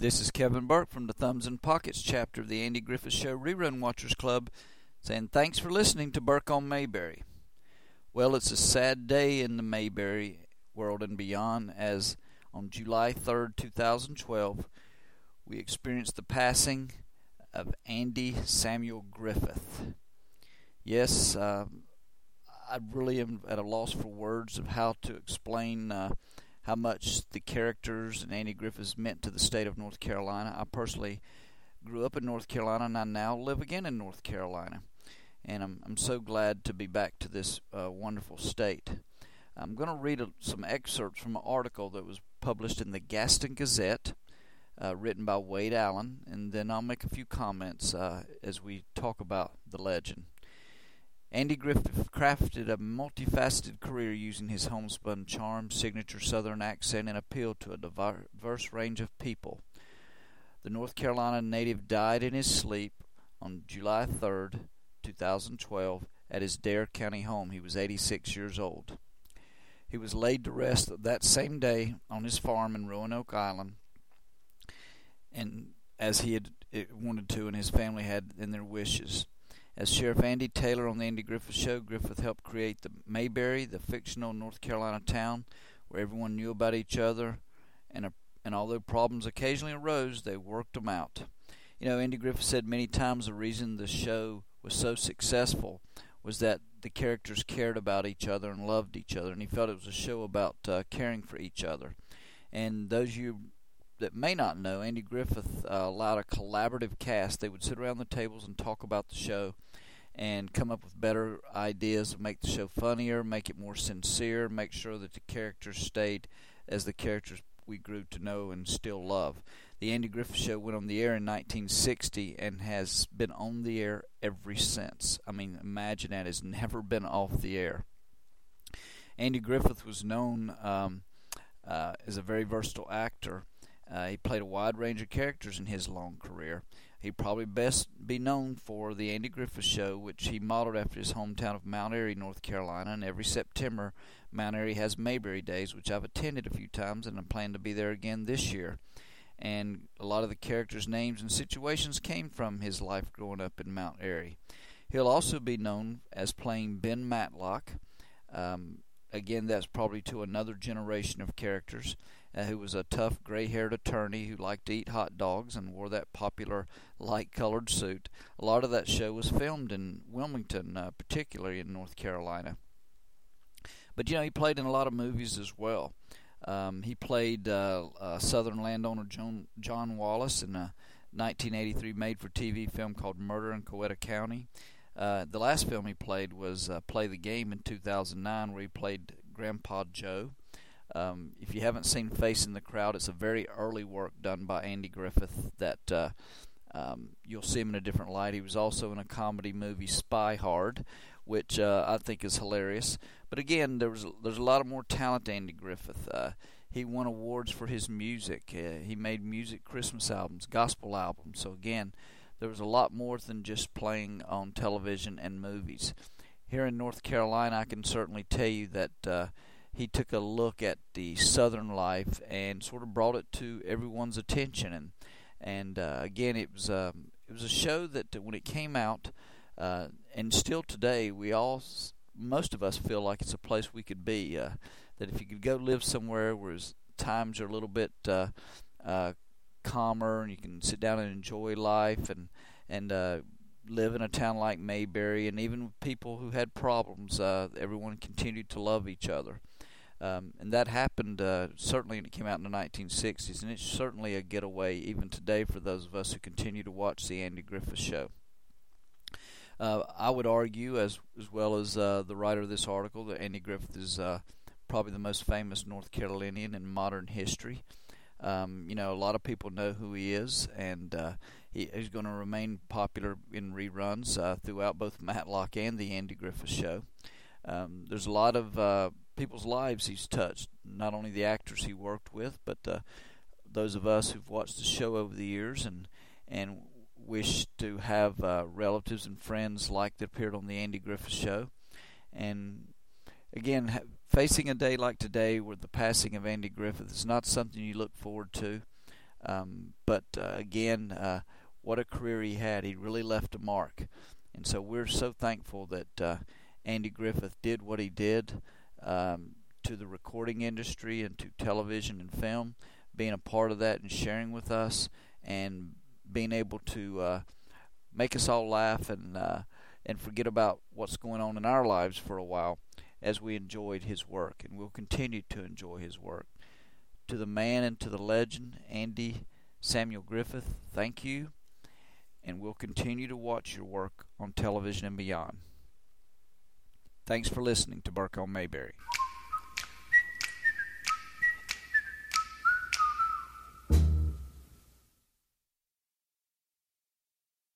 This is Kevin Burke from the Thumbs and Pockets chapter of the Andy Griffith Show Rerun Watchers Club, saying thanks for listening to Burke on Mayberry. Well, it's a sad day in the Mayberry world and beyond, as on July 3rd, 2012, we experienced the passing of Andy Samuel Griffith. Yes, I really am at a loss for words of how to explain how much the characters and Andy Griffith meant to the state of North Carolina. I personally grew up in North Carolina, and I now live again in North Carolina. And I'm so glad to be back to this wonderful state. I'm going to read some excerpts from an article that was published in the Gaston Gazette, written by Wade Allen, and then I'll make a few comments as we talk about the legend. Andy Griffith crafted a multifaceted career using his homespun charm, signature Southern accent, and appeal to a diverse range of people. The North Carolina native died in his sleep on July 3rd, 2012, at his Dare County home. He was 86 years old. He was laid to rest that same day on his farm in Roanoke Island, and as he had wanted to, and his family had in their wishes. As Sheriff Andy Taylor on the Andy Griffith Show, Griffith helped create the Mayberry, the fictional North Carolina town where everyone knew about each other, and although problems occasionally arose, they worked them out. You know, Andy Griffith said many times the reason the show was so successful was that the characters cared about each other and loved each other, and he felt it was a show about caring for each other. And those of you that may not know, Andy Griffith allowed a collaborative cast. They would sit around the tables and talk about the show and come up with better ideas to make the show funnier, make it more sincere, make sure that the characters stayed as the characters we grew to know and still love. The Andy Griffith Show went on the air in 1960 and has been on the air ever since. I mean, imagine that, has never been off the air. Andy Griffith was known as a very versatile actor. He played a wide range of characters in his long career. He'd probably best be known for the Andy Griffith Show, which he modeled after his hometown of Mount Airy, North Carolina. And every September, Mount Airy has Mayberry Days, which I've attended a few times, and I plan to be there again this year. And a lot of the characters' names and situations came from his life growing up in Mount Airy. He'll also be known as playing Ben Matlock. Again, that's probably to another generation of characters. Who was a tough, gray-haired attorney who liked to eat hot dogs and wore that popular light-colored suit. A lot of that show was filmed in Wilmington, particularly in North Carolina. But, you know, he played in a lot of movies as well. He played Southern landowner John Wallace in a 1983 made-for-TV film called Murder in Coweta County. The last film he played was Play the Game in 2009, where he played Grandpa Joe. If you haven't seen Face in the Crowd, it's a very early work done by Andy Griffith that you'll see him in a different light. He was also in a comedy movie, Spy Hard, which I think is hilarious. But again, there's a lot of more talent to Andy Griffith. He won awards for his music. He made music Christmas albums, gospel albums. So again, there was a lot more than just playing on television and movies. Here in North Carolina, I can certainly tell you that he took a look at the Southern life and sort of brought it to everyone's attention. And again, it was a show that when it came out, and still today, most of us feel like it's a place we could be. That if you could go live somewhere where times are a little bit calmer, and you can sit down and enjoy life, and live in a town like Mayberry, and even with people who had problems, everyone continued to love each other. And that happened certainly when it came out in the 1960s, and it's certainly a getaway even today for those of us who continue to watch the Andy Griffith Show. I would argue, as well as the writer of this article, that Andy Griffith is probably the most famous North Carolinian in modern history. You know, a lot of people know who he is, and he's going to remain popular in reruns throughout both Matlock and the Andy Griffith Show. There's a lot of people's lives he's touched, not only the actors he worked with, but those of us who've watched the show over the years and wish to have relatives and friends like that appeared on the Andy Griffith Show. And again, facing a day like today with the passing of Andy Griffith is not something you look forward to. But again, what a career he had. He really left a mark. And so we're so thankful that Andy Griffith did what he did to the recording industry and to television and film, being a part of that and sharing with us and being able to make us all laugh and forget about what's going on in our lives for a while as we enjoyed his work, and we'll continue to enjoy his work. To the man and to the legend, Andy Samuel Griffith, thank you, and we'll continue to watch your work on television and beyond. Thanks for listening to Burke on Mayberry.